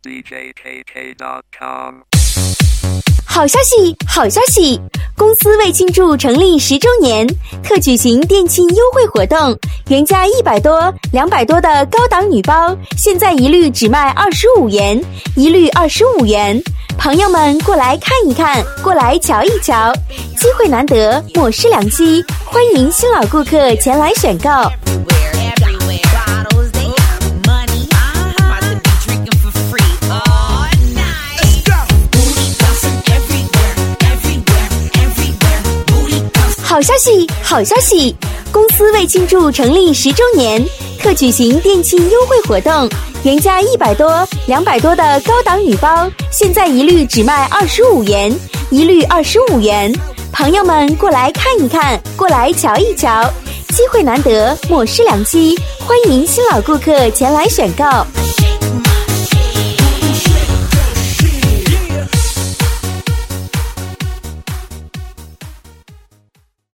djkk.com。 好消息，好消息！公司为庆祝成立10周年，特举行店庆优惠活动，原价100多、200多的高档女包，现在一律只卖25元，一律25元。朋友们过来看一看，过来瞧一瞧，机会难得，莫失良机，欢迎新老顾客前来选购。好消息，好消息！公司为庆祝成立10周年，特举行店庆优惠活动，原价100多、200多的高档女包，现在一律只卖25元，一律25元。朋友们过来看一看，过来瞧一瞧，机会难得，莫失良机，欢迎新老顾客前来选购。